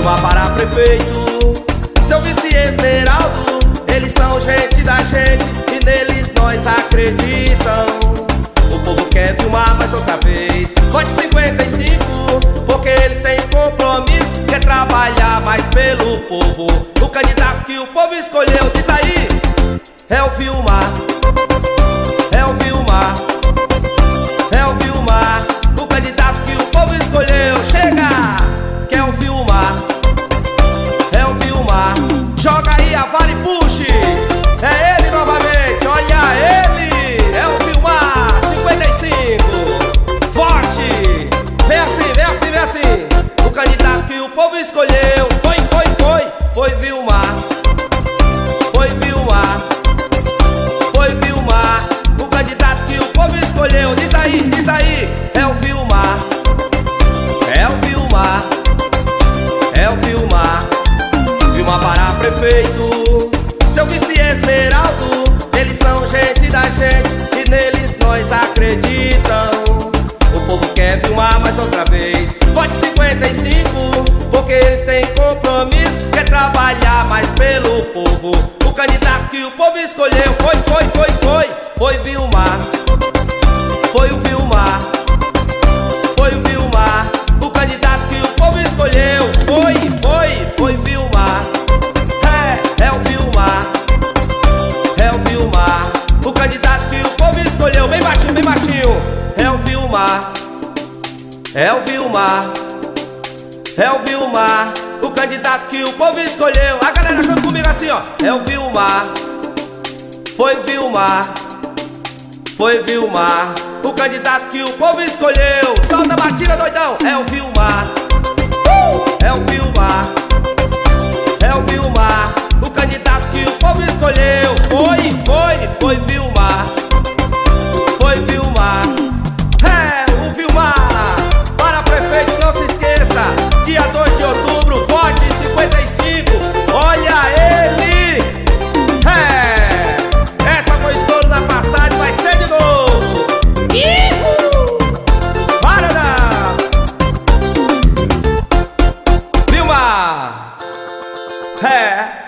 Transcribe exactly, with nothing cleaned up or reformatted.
Vilmar para prefeito, seu vice Esmeraldo, eles são gente da gente e neles nós acreditam. O povo quer Vilmar mais outra vez, vote cinquenta e cinco, porque ele tem compromisso, quer trabalhar mais pelo povo. O candidato que o povo escolheu, diz aí, é o Vilmar, é o Vilmar, é o Vilmar, o candidato que o povo escolheu. Chega, que é o Vilmar, é o Vilmar. Joga aí a vara e puxe, é ele novamente, olha ele, é o Vilmar, cinquenta e cinco, forte, vem assim, vem assim, vem assim. O candidato que o povo escolheu, foi, foi, foi, foi Vilmar, foi Vilmar, foi Vilmar. O candidato que o povo escolheu, diz aí, diz aí, é o Vilmar, é o Vilmar, é o Vilmar. Vilmar para prefeito, seu vice Esmeraldo, eles são gente da gente e neles nós acreditam. O povo quer Vilmar mais outra vez, vote cinquenta e cinco, porque ele tem compromisso, quer trabalhar mais pelo povo. O candidato que o povo escolheu, foi, foi, foi, foi, foi Vilmar, foi o Vilmar, foi o Vilmar. O candidato que o povo escolheu, foi, foi, foi Vilmar, é, é o Vilmar, é o Vilmar. O candidato que o povo escolheu, bem baixinho, bem baixinho, é o Vilmar, é o Vilmar, é o Vilmar. O candidato que o povo escolheu, a galera junto comigo assim, ó, é o Vilmar, foi Vilmar, foi Vilmar. O candidato que o povo escolheu, solta a batida, doidão, é o Vilmar, é o Vilmar, é o Vilmar. O candidato que o povo escolheu, foi, foi, foi Vilmar, foi Vilmar, é o Vilmar. Para prefeito, não se esqueça, dia dois de outubro, vote cinquenta e cinco, olha ele, é, essa foi estouro da passagem, vai ser de novo. Para não! Vilmar, é.